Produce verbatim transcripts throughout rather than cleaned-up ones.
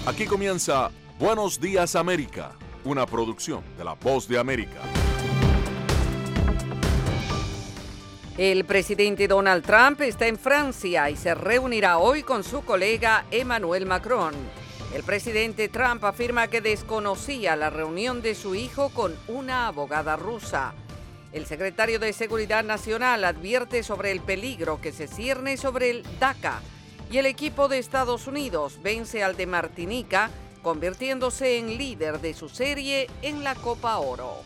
Aquí comienza Buenos Días América, una producción de La Voz de América. El presidente Donald Trump está en Francia y se reunirá hoy con su colega Emmanuel Macron. El presidente Trump afirma que desconocía la reunión de su hijo con una abogada rusa. El secretario de Seguridad Nacional advierte sobre el peligro que se cierne sobre el DACA. Y el equipo de Estados Unidos vence al de Martinica, convirtiéndose en líder de su serie en la Copa Oro.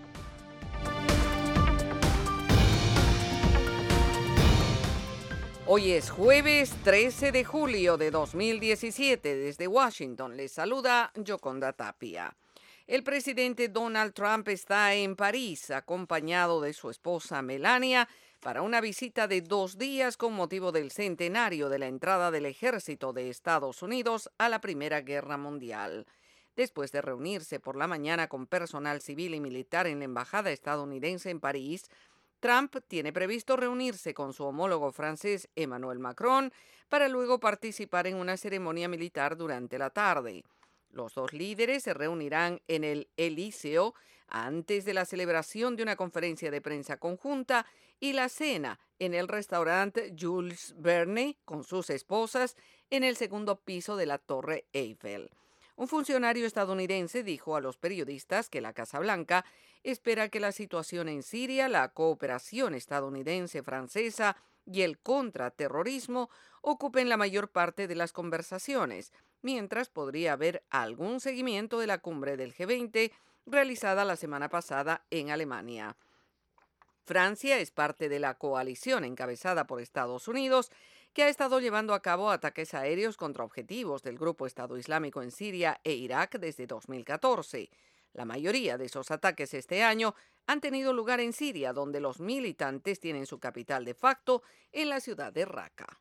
Hoy es jueves trece de julio de dos mil diecisiete. Desde Washington les saluda Yoconda Tapia. El presidente Donald Trump está en París, acompañado de su esposa Melania, para una visita de dos días con motivo del centenario de la entrada del ejército de Estados Unidos a la Primera Guerra Mundial. Después de reunirse por la mañana con personal civil y militar en la embajada estadounidense en París, Trump tiene previsto reunirse con su homólogo francés Emmanuel Macron para luego participar en una ceremonia militar durante la tarde. Los dos líderes se reunirán en el Elíseo antes de la celebración de una conferencia de prensa conjunta y la cena en el restaurante Jules Verne con sus esposas en el segundo piso de la Torre Eiffel. Un funcionario estadounidense dijo a los periodistas que la Casa Blanca espera que la situación en Siria, la cooperación estadounidense-francesa y el contraterrorismo ocupen la mayor parte de las conversaciones, mientras podría haber algún seguimiento de la cumbre del G veinte realizada la semana pasada en Alemania. Francia es parte de la coalición encabezada por Estados Unidos, que ha estado llevando a cabo ataques aéreos contra objetivos del grupo Estado Islámico en Siria e Irak desde dos mil catorce. La mayoría de esos ataques este año han tenido lugar en Siria, donde los militantes tienen su capital de facto en la ciudad de Raqqa.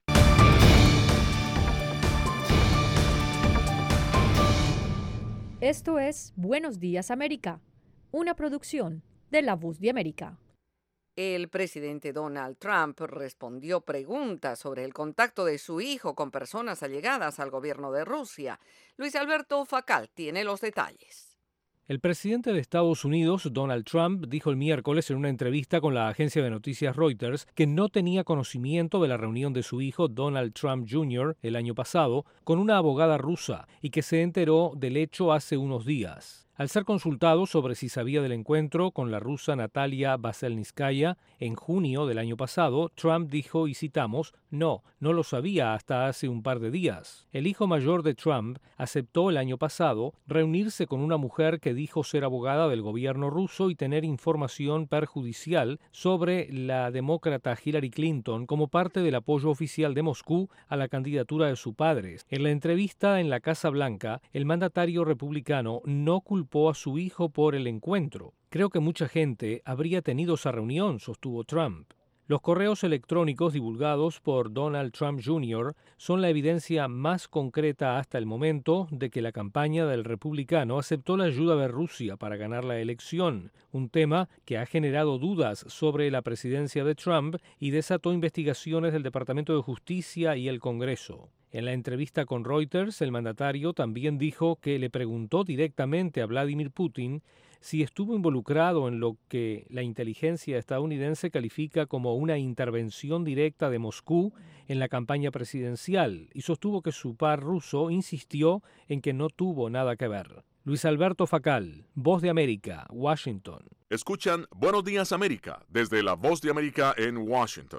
Esto es Buenos Días América, una producción de La Voz de América. El presidente Donald Trump respondió preguntas sobre el contacto de su hijo con personas allegadas al gobierno de Rusia. Luis Alberto Facal tiene los detalles. El presidente de Estados Unidos, Donald Trump, dijo el miércoles en una entrevista con la agencia de noticias Reuters que no tenía conocimiento de la reunión de su hijo, Donald Trump junior, el año pasado, con una abogada rusa y que se enteró del hecho hace unos días. Al ser consultado sobre si sabía del encuentro con la rusa Natalia Veselnitskaya en junio del año pasado, Trump dijo, y citamos, no, no lo sabía hasta hace un par de días. El hijo mayor de Trump aceptó el año pasado reunirse con una mujer que dijo ser abogada del gobierno ruso y tener información perjudicial sobre la demócrata Hillary Clinton como parte del apoyo oficial de Moscú a la candidatura de su padre. En la entrevista en la Casa Blanca, el mandatario republicano no culpó a su hijo por el encuentro. Creo que mucha gente habría tenido esa reunión, sostuvo Trump. Los correos electrónicos divulgados por Donald Trump junior son la evidencia más concreta hasta el momento de que la campaña del republicano aceptó la ayuda de Rusia para ganar la elección, un tema que ha generado dudas sobre la presidencia de Trump y desató investigaciones del Departamento de Justicia y el Congreso. En la entrevista con Reuters, el mandatario también dijo que le preguntó directamente a Vladimir Putin si estuvo involucrado en lo que la inteligencia estadounidense califica como una intervención directa de Moscú en la campaña presidencial y sostuvo que su par ruso insistió en que no tuvo nada que ver. Luis Alberto Facal, Voz de América, Washington. Escuchan Buenos Días América desde La Voz de América en Washington.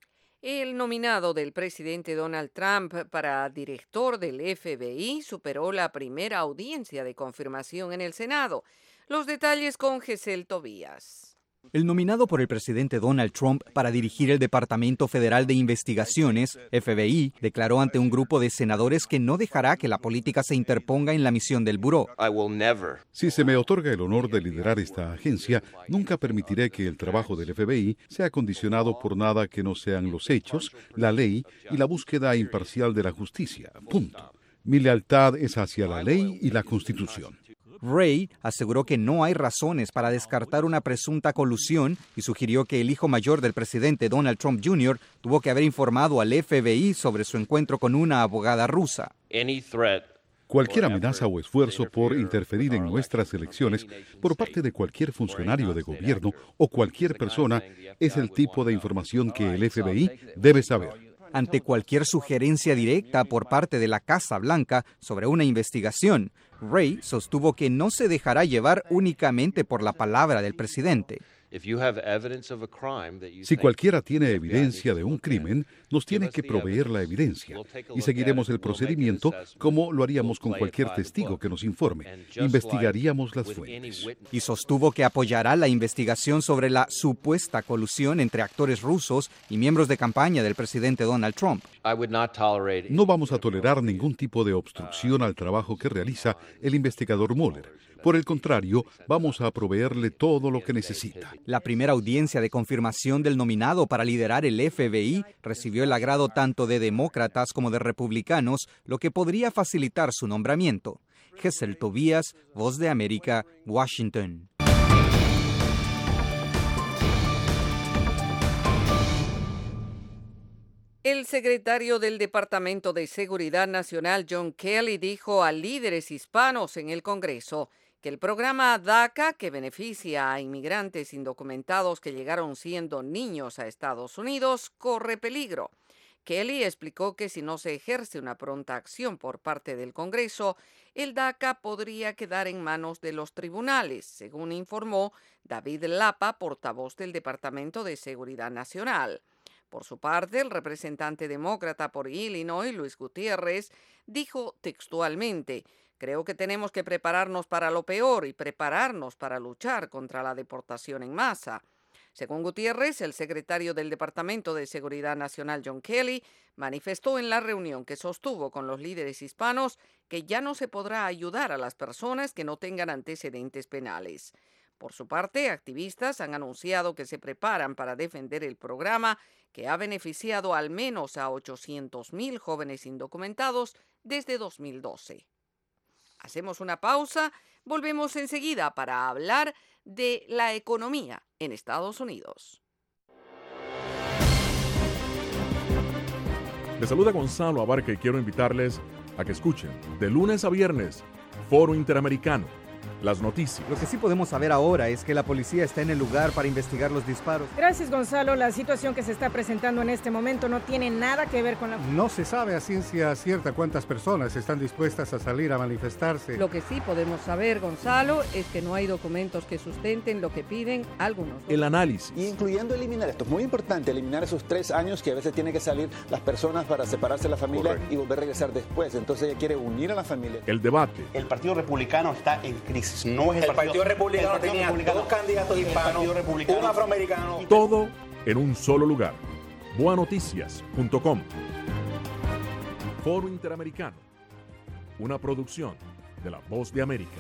El nominado del presidente Donald Trump para director del F B I superó la primera audiencia de confirmación en el Senado. Los detalles con Gesel Tobías. El nominado por el presidente Donald Trump para dirigir el Departamento Federal de Investigaciones, F B I, declaró ante un grupo de senadores que no dejará que la política se interponga en la misión del buró. Si se me otorga el honor de liderar esta agencia, nunca permitiré que el trabajo del F B I sea condicionado por nada que no sean los hechos, la ley y la búsqueda imparcial de la justicia. Punto. Mi lealtad es hacia la ley y la Constitución. Wray aseguró que no hay razones para descartar una presunta colusión y sugirió que el hijo mayor del presidente Donald Trump junior tuvo que haber informado al F B I sobre su encuentro con una abogada rusa. Cualquier amenaza o esfuerzo por interferir en nuestras elecciones por parte de cualquier funcionario de gobierno o cualquier persona es el tipo de información que el F B I debe saber. Ante cualquier sugerencia directa por parte de la Casa Blanca sobre una investigación, Wray sostuvo que no se dejará llevar únicamente por la palabra del presidente. Si cualquiera tiene evidencia de un crimen, nos tiene que proveer la evidencia y seguiremos el procedimiento como lo haríamos con cualquier testigo que nos informe. Investigaríamos las fuentes. Y sostuvo que apoyará la investigación sobre la supuesta colusión entre actores rusos y miembros de campaña del presidente Donald Trump. No vamos a tolerar ningún tipo de obstrucción al trabajo que realiza el investigador Mueller. Por el contrario, vamos a proveerle todo lo que necesita. La primera audiencia de confirmación del nominado para liderar el F B I recibió el agrado tanto de demócratas como de republicanos, lo que podría facilitar su nombramiento. Gesell Tobías, Voz de América, Washington. El secretario del Departamento de Seguridad Nacional, John Kelly, dijo a líderes hispanos en el Congreso que el programa DACA, que beneficia a inmigrantes indocumentados que llegaron siendo niños a Estados Unidos, corre peligro. Kelly explicó que si no se ejerce una pronta acción por parte del Congreso, el DACA podría quedar en manos de los tribunales, según informó David Lapa, portavoz del Departamento de Seguridad Nacional. Por su parte, el representante demócrata por Illinois, Luis Gutiérrez, dijo textualmente: "Creo que tenemos que prepararnos para lo peor y prepararnos para luchar contra la deportación en masa". Según Gutiérrez, el secretario del Departamento de Seguridad Nacional, John Kelly, manifestó en la reunión que sostuvo con los líderes hispanos que ya no se podrá ayudar a las personas que no tengan antecedentes penales. Por su parte, activistas han anunciado que se preparan para defender el programa que ha beneficiado al menos a ochocientos mil jóvenes indocumentados desde dos mil doce. Hacemos una pausa, volvemos enseguida para hablar de la economía en Estados Unidos. Les saluda Gonzalo Abarca y quiero invitarles a que escuchen de lunes a viernes Foro Interamericano. Las noticias. Lo que sí podemos saber ahora es que la policía está en el lugar para investigar los disparos. Gracias, Gonzalo. La situación que se está presentando en este momento no tiene nada que ver con la... No se sabe a ciencia cierta cuántas personas están dispuestas a salir a manifestarse. Lo que sí podemos saber, Gonzalo, es que no hay documentos que sustenten lo que piden algunos. El análisis. Y incluyendo eliminar, esto es muy importante, eliminar esos tres años que a veces tienen que salir las personas para separarse de la familia. Correcto. Y volver a regresar después. Entonces ella quiere unir a la familia. El debate. El Partido Republicano está en crisis. No es el, el Partido, Partido Republicano el Partido tenía Republicano, dos candidatos hispanos, un afroamericano. Todo en un solo lugar. boa noticias punto com. Foro Interamericano. Una producción de La Voz de América.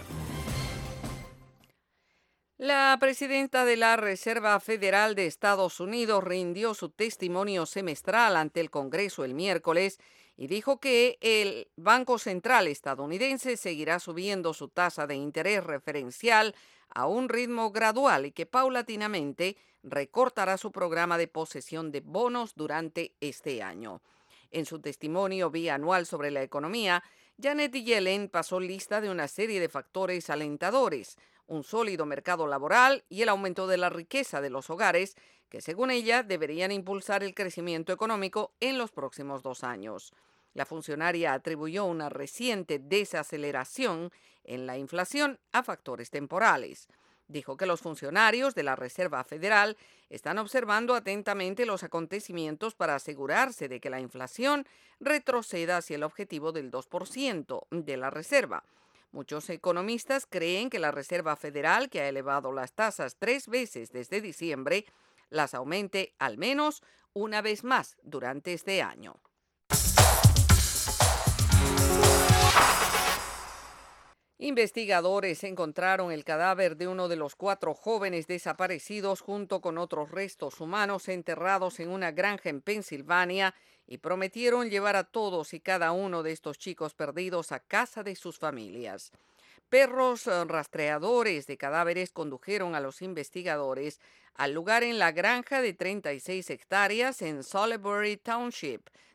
La presidenta de la Reserva Federal de Estados Unidos rindió su testimonio semestral ante el Congreso el miércoles y dijo que el Banco Central estadounidense seguirá subiendo su tasa de interés referencial a un ritmo gradual y que paulatinamente recortará su programa de posesión de bonos durante este año. En su testimonio bianual sobre la economía, Janet Yellen pasó lista de una serie de factores alentadores, un sólido mercado laboral y el aumento de la riqueza de los hogares, que según ella deberían impulsar el crecimiento económico en los próximos dos años. La funcionaria atribuyó una reciente desaceleración en la inflación a factores temporales. Dijo que los funcionarios de la Reserva Federal están observando atentamente los acontecimientos para asegurarse de que la inflación retroceda hacia el objetivo del dos por ciento de la Reserva. Muchos economistas creen que la Reserva Federal, que ha elevado las tasas tres veces desde diciembre, las aumente al menos una vez más durante este año. Investigadores encontraron el cadáver de uno de los cuatro jóvenes desaparecidos junto con otros restos humanos enterrados en una granja en Pensilvania y prometieron llevar a todos y cada uno de estos chicos perdidos a casa de sus familias. Perros rastreadores de cadáveres condujeron a los investigadores al lugar en la granja de treinta y seis hectáreas en Salisbury Township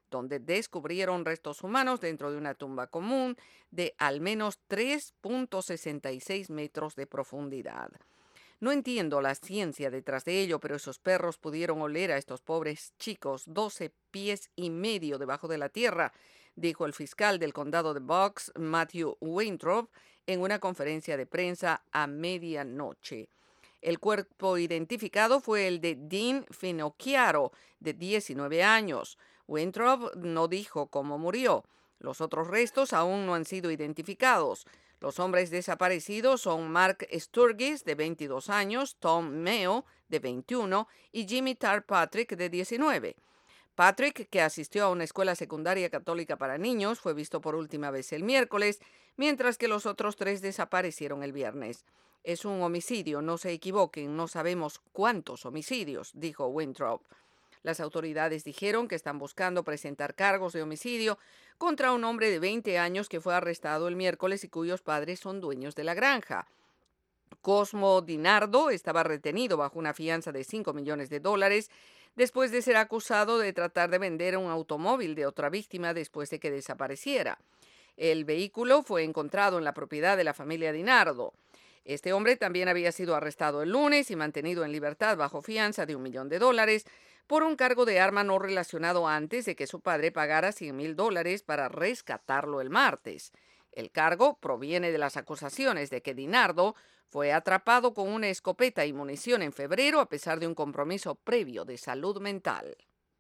donde descubrieron restos humanos dentro de una tumba común de al menos tres punto sesenta y seis metros de profundidad. No entiendo la ciencia detrás de ello, pero esos perros pudieron oler a estos pobres chicos doce pies y medio debajo de la tierra, dijo el fiscal del condado de Bucks, Matthew Weintraub, en una conferencia de prensa a medianoche. El cuerpo identificado fue el de Dean Finocchiaro, de diecinueve años. Weintraub no dijo cómo murió. Los otros restos aún no han sido identificados. Los hombres desaparecidos son Mark Sturgis, de veintidós años, Tom Meo, de veintiuno, y Jimmy Tarpatrick, de diecinueve. Patrick, que asistió a una escuela secundaria católica para niños, fue visto por última vez el miércoles, mientras que los otros tres desaparecieron el viernes. Es un homicidio, no se equivoquen, no sabemos cuántos homicidios, dijo Weintraub. Las autoridades dijeron que están buscando presentar cargos de homicidio contra un hombre de veinte años que fue arrestado el miércoles y cuyos padres son dueños de la granja. Cosmo DiNardo estaba retenido bajo una fianza de cinco millones de dólares después de ser acusado de tratar de vender un automóvil de otra víctima después de que desapareciera. El vehículo fue encontrado en la propiedad de la familia DiNardo. Este hombre también había sido arrestado el lunes y mantenido en libertad bajo fianza de un millón de dólares por un cargo de arma no relacionado antes de que su padre pagara cien mil dólares para rescatarlo el martes. El cargo proviene de las acusaciones de que DiNardo fue atrapado con una escopeta y munición en febrero a pesar de un compromiso previo de salud mental.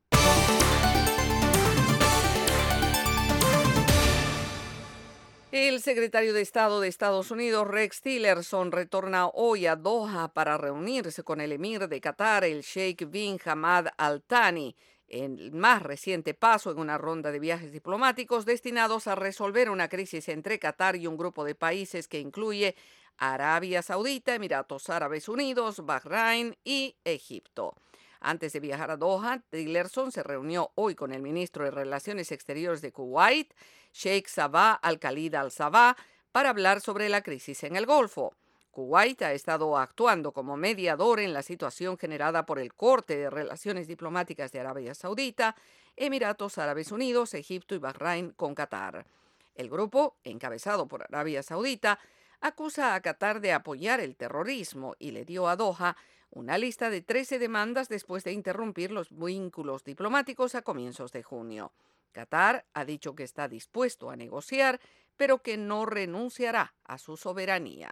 El secretario de Estado de Estados Unidos, Rex Tillerson, retorna hoy a Doha para reunirse con el emir de Qatar, el Sheikh bin Hamad Al Thani, en el más reciente paso en una ronda de viajes diplomáticos destinados a resolver una crisis entre Qatar y un grupo de países que incluye Arabia Saudita, Emiratos Árabes Unidos, Bahrein y Egipto. Antes de viajar a Doha, Tillerson se reunió hoy con el ministro de Relaciones Exteriores de Kuwait, Sheikh Sabah Al-Khalid Al-Sabah, para hablar sobre la crisis en el Golfo. Kuwait ha estado actuando como mediador en la situación generada por el corte de relaciones diplomáticas de Arabia Saudita, Emiratos Árabes Unidos, Egipto y Bahrein con Qatar. El grupo, encabezado por Arabia Saudita, acusa a Qatar de apoyar el terrorismo y le dio a Doha una lista de trece demandas después de interrumpir los vínculos diplomáticos a comienzos de junio. Qatar ha dicho que está dispuesto a negociar, pero que no renunciará a su soberanía.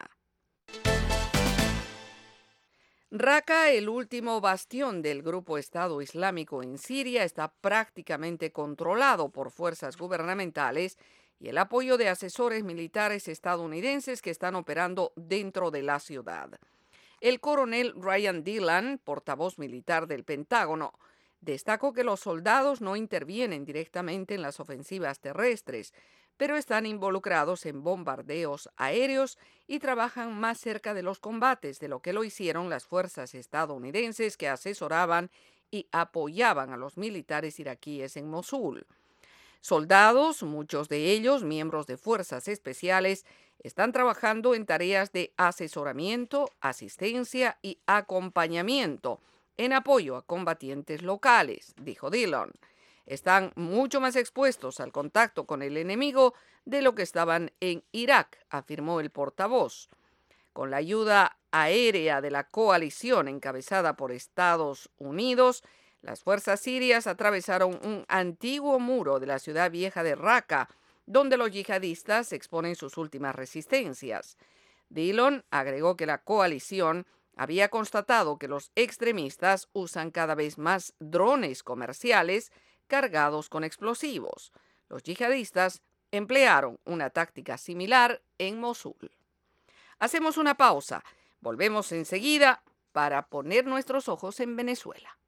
Raqqa, el último bastión del grupo Estado Islámico en Siria, está prácticamente controlado por fuerzas gubernamentales y el apoyo de asesores militares estadounidenses que están operando dentro de la ciudad. El coronel Ryan Dillon, portavoz militar del Pentágono, destacó que los soldados no intervienen directamente en las ofensivas terrestres, pero están involucrados en bombardeos aéreos y trabajan más cerca de los combates de lo que lo hicieron las fuerzas estadounidenses que asesoraban y apoyaban a los militares iraquíes en Mosul. Soldados, muchos de ellos miembros de fuerzas especiales, están trabajando en tareas de asesoramiento, asistencia y acompañamiento en apoyo a combatientes locales, dijo Dillon. Están mucho más expuestos al contacto con el enemigo de lo que estaban en Irak, afirmó el portavoz. Con la ayuda aérea de la coalición encabezada por Estados Unidos, las fuerzas sirias atravesaron un antiguo muro de la ciudad vieja de Raqqa, donde los yihadistas exponen sus últimas resistencias. Dillon agregó que la coalición había constatado que los extremistas usan cada vez más drones comerciales cargados con explosivos. Los yihadistas emplearon una táctica similar en Mosul. Hacemos una pausa. Volvemos enseguida para poner nuestros ojos en Venezuela.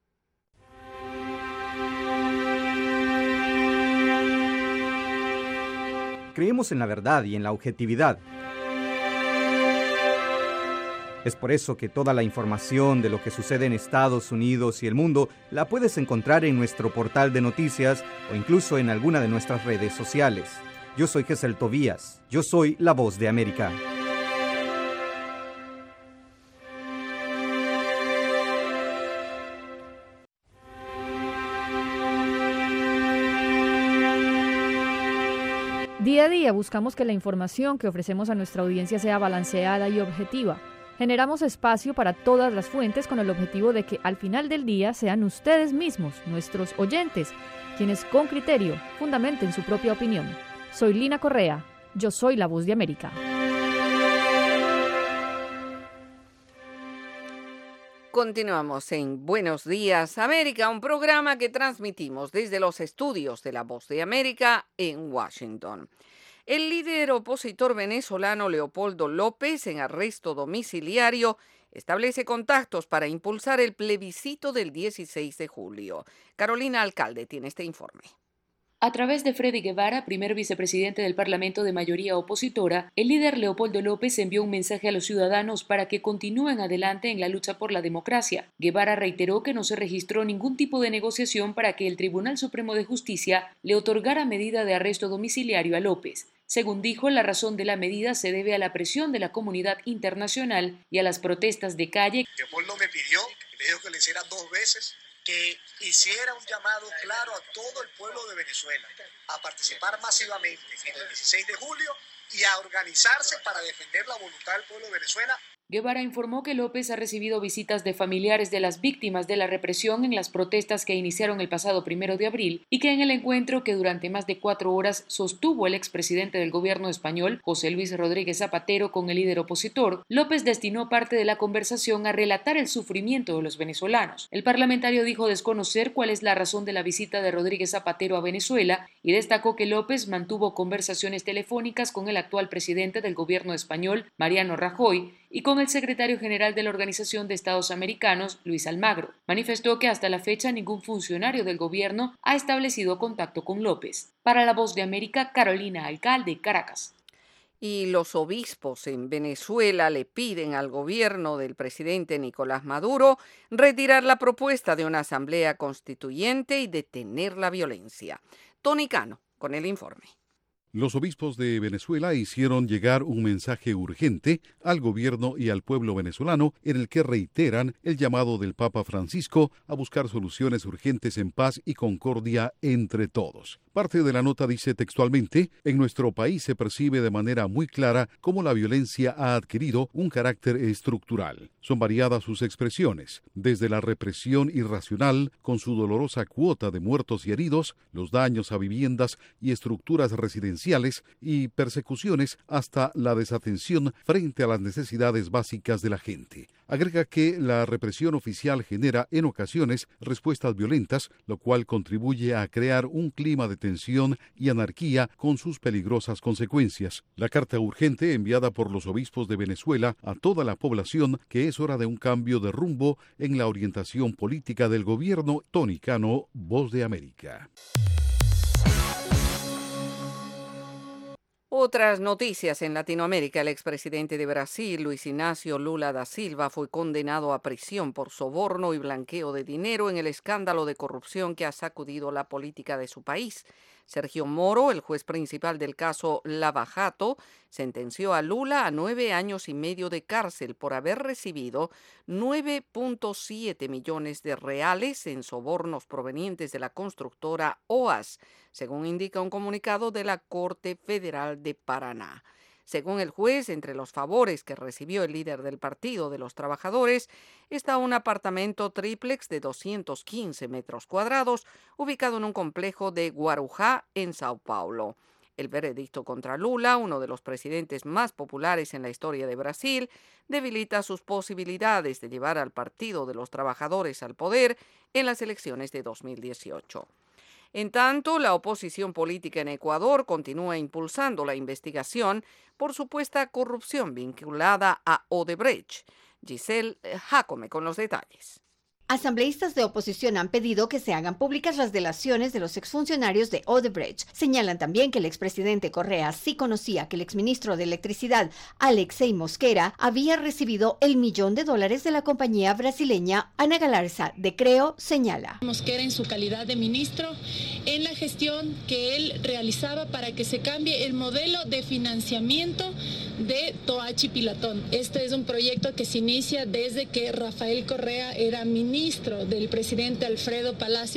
Creemos en la verdad y en la objetividad. Es por eso que toda la información de lo que sucede en Estados Unidos y el mundo la puedes encontrar en nuestro portal de noticias o incluso en alguna de nuestras redes sociales. Yo soy Gesell Tobías. Yo soy la Voz de América. Día a día buscamos que la información que ofrecemos a nuestra audiencia sea balanceada y objetiva. Generamos espacio para todas las fuentes con el objetivo de que al final del día sean ustedes mismos, nuestros oyentes, quienes con criterio fundamenten su propia opinión. Soy Lina Correa, yo soy La Voz de América. Continuamos en Buenos Días América, un programa que transmitimos desde los estudios de La Voz de América en Washington. El líder opositor venezolano Leopoldo López, en arresto domiciliario, establece contactos para impulsar el plebiscito del dieciséis de julio. Carolina Alcalde tiene este informe. A través de Freddy Guevara, primer vicepresidente del Parlamento de mayoría opositora, el líder Leopoldo López envió un mensaje a los ciudadanos para que continúen adelante en la lucha por la democracia. Guevara reiteró que no se registró ningún tipo de negociación para que el Tribunal Supremo de Justicia le otorgara medida de arresto domiciliario a López. Según dijo, la razón de la medida se debe a la presión de la comunidad internacional y a las protestas de calle. Leopoldo me pidió, me dijo que le hiciera dos veces, que hiciera un llamado claro a todo el pueblo de Venezuela a participar masivamente en el dieciséis de julio y a organizarse para defender la voluntad del pueblo de Venezuela. Guevara informó que López ha recibido visitas de familiares de las víctimas de la represión en las protestas que iniciaron el pasado primero de abril y que en el encuentro que durante más de cuatro horas sostuvo el expresidente del gobierno español, José Luis Rodríguez Zapatero, con el líder opositor, López destinó parte de la conversación a relatar el sufrimiento de los venezolanos. El parlamentario dijo desconocer cuál es la razón de la visita de Rodríguez Zapatero a Venezuela y destacó que López mantuvo conversaciones telefónicas con el actual presidente del gobierno español, Mariano Rajoy, y con el secretario general de la Organización de Estados Americanos, Luis Almagro. Manifestó que hasta la fecha ningún funcionario del gobierno ha establecido contacto con López. Para La Voz de América, Carolina Alcalde, Caracas. Y los obispos en Venezuela le piden al gobierno del presidente Nicolás Maduro retirar la propuesta de una asamblea constituyente y detener la violencia. Tony Cano, con el informe. Los obispos de Venezuela hicieron llegar un mensaje urgente al gobierno y al pueblo venezolano en el que reiteran el llamado del Papa Francisco a buscar soluciones urgentes en paz y concordia entre todos. Parte de la nota dice textualmente: en nuestro país se percibe de manera muy clara cómo la violencia ha adquirido un carácter estructural. Son variadas sus expresiones, desde la represión irracional, con su dolorosa cuota de muertos y heridos, los daños a viviendas y estructuras residenciales y persecuciones, hasta la desatención frente a las necesidades básicas de la gente. Agrega que la represión oficial genera en ocasiones respuestas violentas, lo cual contribuye a crear un clima de tensión y anarquía con sus peligrosas consecuencias. La carta urgente enviada por los obispos de Venezuela a toda la población que es hora de un cambio de rumbo en la orientación política del gobierno. Tony Cano, Voz de América. Otras noticias en Latinoamérica. El expresidente de Brasil, Luis Ignacio Lula da Silva, fue condenado a prisión por soborno y blanqueo de dinero en el escándalo de corrupción que ha sacudido la política de su país. Sergio Moro, el juez principal del caso Lava Jato, sentenció a Lula a nueve años y medio de cárcel por haber recibido nueve punto siete millones de reales en sobornos provenientes de la constructora O A S, según indica un comunicado de la Corte Federal de Paraná. Según el juez, entre los favores que recibió el líder del Partido de los Trabajadores está un apartamento tríplex de doscientos quince metros cuadrados ubicado en un complejo de Guarujá, en Sao Paulo. El veredicto contra Lula, uno de los presidentes más populares en la historia de Brasil, debilita sus posibilidades de llevar al Partido de los Trabajadores al poder en las elecciones de dos mil dieciocho. En tanto, la oposición política en Ecuador continúa impulsando la investigación por supuesta corrupción vinculada a Odebrecht. Giselle Jacome con los detalles. Asambleístas de oposición han pedido que se hagan públicas las delaciones de los exfuncionarios de Odebrecht. Señalan también que el expresidente Correa sí conocía que el exministro de Electricidad, Alexei Mosquera, había recibido el millón de dólares de la compañía brasileña. Ana Galarza, de Creo, señala. Mosquera, en su calidad de ministro, en la gestión que él realizaba para que se cambie el modelo de financiamiento de Toachi Pilatón. Este es un proyecto que se inicia desde que Rafael Correa era ministro ministro del presidente Alfredo Palacio.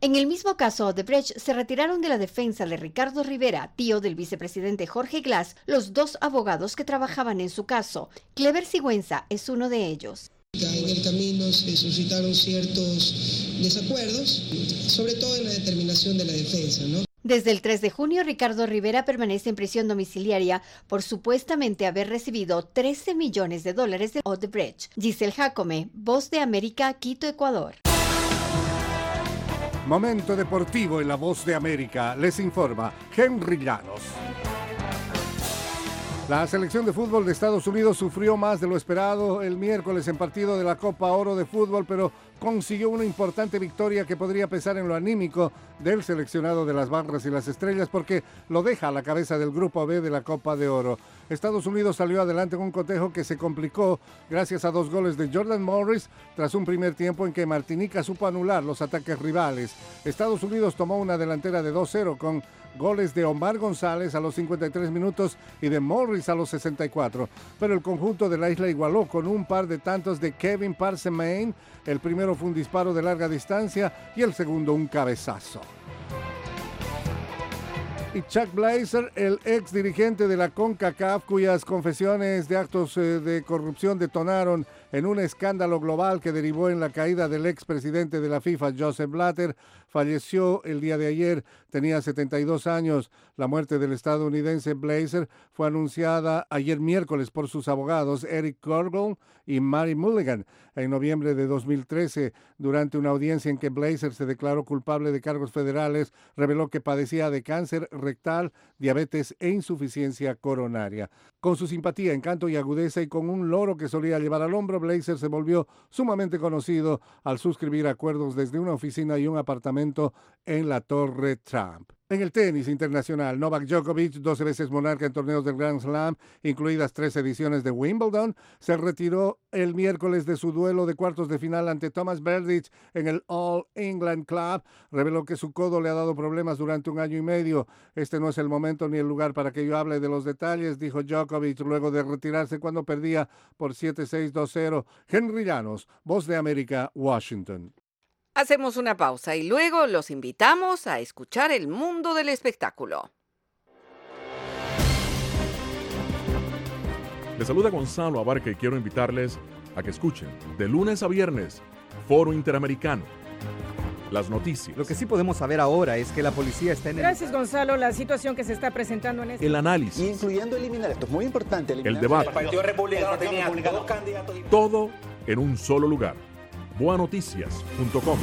En el mismo caso Odebrecht, se retiraron de la defensa de Ricardo Rivera, tío del vicepresidente Jorge Glass, los dos abogados que trabajaban en su caso. Clever Sigüenza es uno de ellos. En el camino se suscitaron ciertos desacuerdos, sobre todo en la determinación de la defensa, ¿no? Desde el tres de junio, Ricardo Rivera permanece en prisión domiciliaria por supuestamente haber recibido trece millones de dólares de Odebrecht. Giselle Jacome, Voz de América, Quito, Ecuador. Momento deportivo en La Voz de América. Les informa Henry Llanos. La selección de fútbol de Estados Unidos sufrió más de lo esperado el miércoles en partido de la Copa Oro de fútbol, pero consiguió una importante victoria que podría pesar en lo anímico del seleccionado de las barras y las estrellas porque lo deja a la cabeza del Grupo B de la Copa de Oro. Estados Unidos salió adelante con un cotejo que se complicó gracias a dos goles de Jordan Morris tras un primer tiempo en que Martinica supo anular los ataques rivales. Estados Unidos tomó una delantera de dos cero con goles de Omar González a los cincuenta y tres minutos y de Morris a los sesenta y cuatro, pero el conjunto de la isla igualó con un par de tantos de Kevin Parson-Main. El primero fue un disparo de larga distancia y el segundo un cabezazo. Y Chuck Blazer, el ex dirigente de la CONCACAF, cuyas confesiones de actos eh, de corrupción detonaron en un escándalo global que derivó en la caída del expresidente de la FIFA, Joseph Blatter, falleció el día de ayer, tenía setenta y dos años. La muerte del estadounidense Blazer fue anunciada ayer miércoles por sus abogados Eric Corbell y Mary Mulligan en noviembre de dos mil trece. Durante una audiencia en que Blazer se declaró culpable de cargos federales, reveló que padecía de cáncer rectal, diabetes e insuficiencia coronaria. Con su simpatía, encanto y agudeza y con un loro que solía llevar al hombro, Blazer se volvió sumamente conocido al suscribir acuerdos desde una oficina y un apartamento en la Torre Trump. En el tenis internacional, Novak Djokovic, doce veces monarca en torneos del Grand Slam, incluidas tres ediciones de Wimbledon, se retiró el miércoles de su duelo de cuartos de final ante Thomas Berdych en el All England Club. Reveló que su codo le ha dado problemas durante un año y medio. Este no es el momento ni el lugar para que yo hable de los detalles, dijo Djokovic luego de retirarse cuando perdía por siete seis dos cero. Henry Llanos, Voz de América, Washington. Hacemos una pausa y luego los invitamos a escuchar el mundo del espectáculo. Les saluda Gonzalo Abarca y quiero invitarles a que escuchen de lunes a viernes Foro Interamericano. Las noticias. Lo que sí podemos saber ahora es que la policía está en el... Gracias, Gonzalo. La situación que se está presentando en este... El análisis. Incluyendo eliminar, esto es muy importante. El debate. El Partido Republicano tenía dos candidatos. Todo en un solo lugar. boa noticias punto com.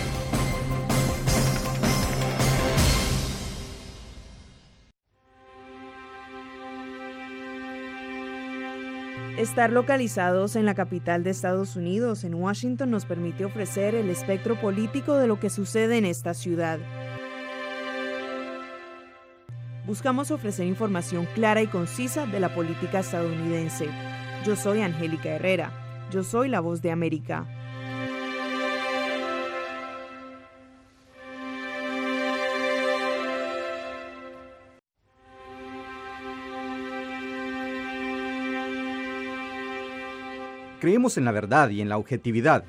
Estar localizados en la capital de Estados Unidos, en Washington, nos permite ofrecer el espectro político de lo que sucede en esta ciudad. Buscamos ofrecer información clara y concisa de la política estadounidense. Yo soy Angélica Herrera. Yo soy la Voz de América. Creemos en la verdad y en la objetividad.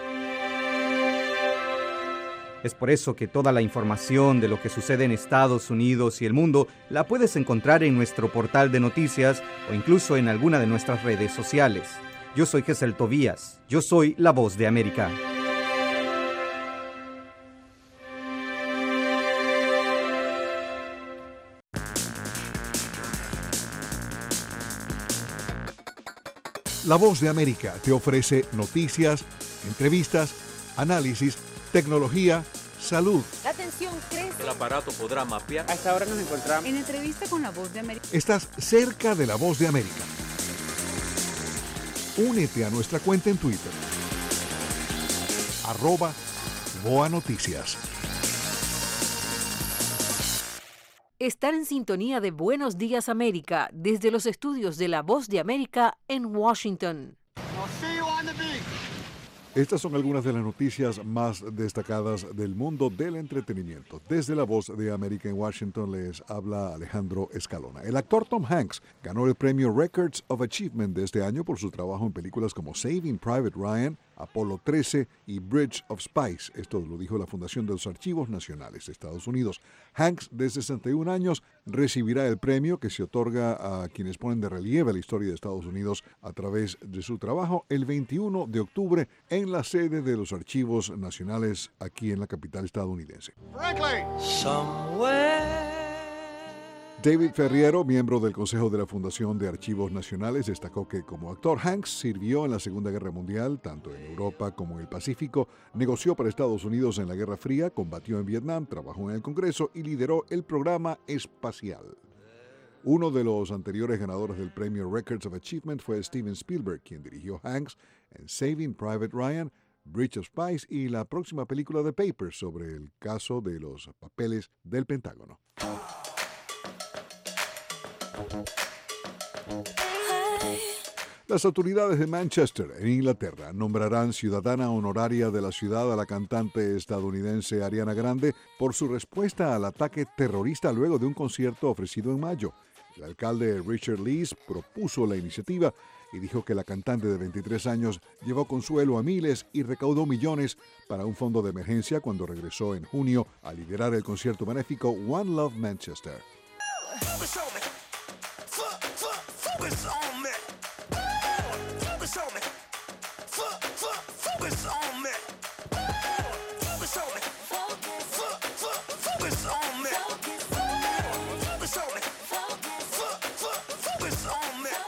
Es por eso que toda la información de lo que sucede en Estados Unidos y el mundo la puedes encontrar en nuestro portal de noticias o incluso en alguna de nuestras redes sociales. Yo soy Gesell Tobías. Yo soy la Voz de América. La Voz de América te ofrece noticias, entrevistas, análisis, tecnología, salud. La atención crece. El aparato podrá mapear. A esta hora nos encontramos en entrevista con La Voz de América. Estás cerca de La Voz de América. Únete a nuestra cuenta en Twitter. Arroba Boa Noticias. Estar en sintonía de Buenos Días América desde los estudios de La Voz de América en Washington. Estas son algunas de las noticias más destacadas del mundo del entretenimiento. Desde La Voz de América en Washington les habla Alejandro Escalona. El actor Tom Hanks ganó el premio Records of Achievement de este año por su trabajo en películas como Saving Private Ryan, Apolo trece y Bridge of Spies. Esto lo dijo la Fundación de los Archivos Nacionales de Estados Unidos. Hanks, de sesenta y un años, recibirá el premio que se otorga a quienes ponen de relieve la historia de Estados Unidos a través de su trabajo el veintiuno de octubre en la sede de los Archivos Nacionales aquí en la capital estadounidense. David Ferriero, miembro del Consejo de la Fundación de Archivos Nacionales, destacó que como actor Hanks sirvió en la Segunda Guerra Mundial, tanto en Europa como en el Pacífico, negoció para Estados Unidos en la Guerra Fría, combatió en Vietnam, trabajó en el Congreso y lideró el programa espacial. Uno de los anteriores ganadores del premio Records of Achievement fue Steven Spielberg, quien dirigió Hanks en Saving Private Ryan, Bridge of Spies y la próxima película The Papers sobre el caso de los papeles del Pentágono. Las autoridades de Manchester, en Inglaterra, nombrarán ciudadana honoraria de la ciudad a la cantante estadounidense Ariana Grande por su respuesta al ataque terrorista luego de un concierto ofrecido en mayo. El alcalde Richard Lees propuso la iniciativa y dijo que la cantante de veintitrés años llevó consuelo a miles y recaudó millones para un fondo de emergencia cuando regresó en junio a liderar el concierto benéfico One Love Manchester. Focus on me. Focus on me. Focus on me. Focus on me. Focus on me. Focus on me. Focus on me. Focus on me.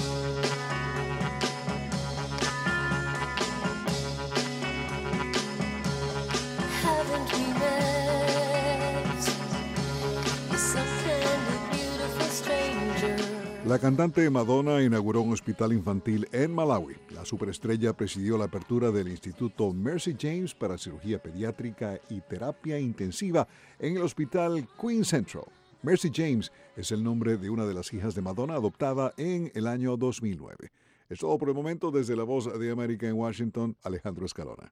Haven't we met? You're some kind of beautiful stranger. La cantante Madonna inauguró un hospital infantil en Malawi. La superestrella presidió la apertura del Instituto Mercy James para cirugía pediátrica y terapia intensiva en el hospital Queen Central. Mercy James es el nombre de una de las hijas de Madonna adoptada en el año dos mil nueve. Es todo por el momento. Desde La Voz de América en Washington, Alejandro Escalona.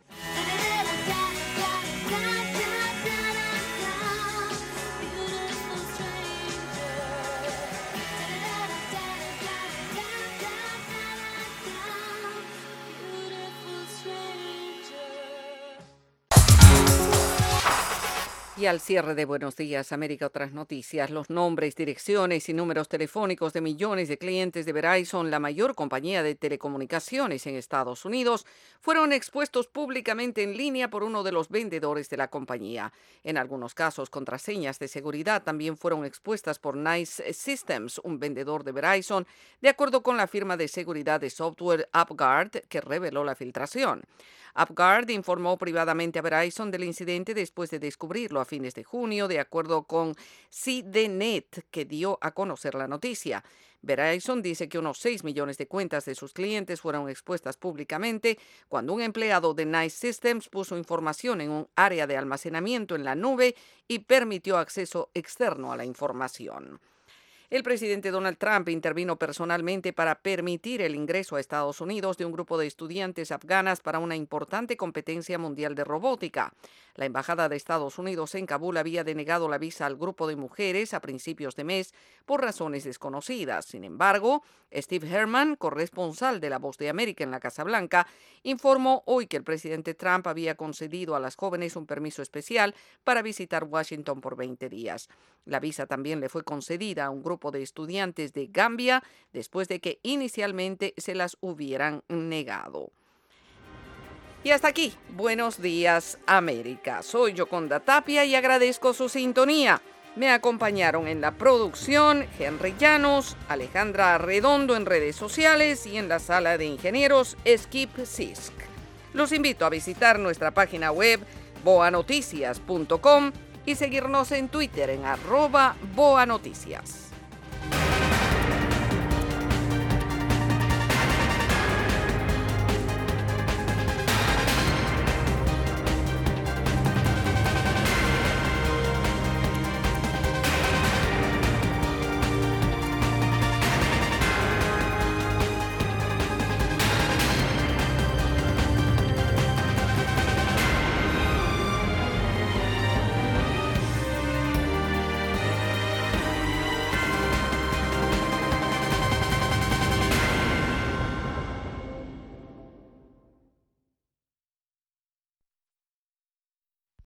Y al cierre de Buenos Días América, otras noticias. Los nombres, direcciones y números telefónicos de millones de clientes de Verizon, la mayor compañía de telecomunicaciones en Estados Unidos, fueron expuestos públicamente en línea por uno de los vendedores de la compañía. En algunos casos, contraseñas de seguridad también fueron expuestas por Nice Systems, un vendedor de Verizon, de acuerdo con la firma de seguridad de software UpGuard, que reveló la filtración. UpGuard informó privadamente a Verizon del incidente después de descubrirlo a fines de junio, de acuerdo con C D Net, que dio a conocer la noticia. Verizon dice que unos seis millones de cuentas de sus clientes fueron expuestas públicamente cuando un empleado de Nice Systems puso información en un área de almacenamiento en la nube y permitió acceso externo a la información. El presidente Donald Trump intervino personalmente para permitir el ingreso a Estados Unidos de un grupo de estudiantes afganas para una importante competencia mundial de robótica. La Embajada de Estados Unidos en Kabul había denegado la visa al grupo de mujeres a principios de mes por razones desconocidas. Sin embargo, Steve Herman, corresponsal de La Voz de América en la Casa Blanca, informó hoy que el presidente Trump había concedido a las jóvenes un permiso especial para visitar Washington por veinte días. La visa también le fue concedida a un grupo de estudiantes de Gambia después de que inicialmente se las hubieran negado. Y hasta aquí, Buenos Días América. Soy Yoconda Tapia y agradezco su sintonía. Me acompañaron en la producción Henry Llanos, Alejandra Arredondo en redes sociales y en la sala de ingenieros Skip Sisk. Los invito a visitar nuestra página web boa noticias punto com y seguirnos en Twitter en arroba boanoticias.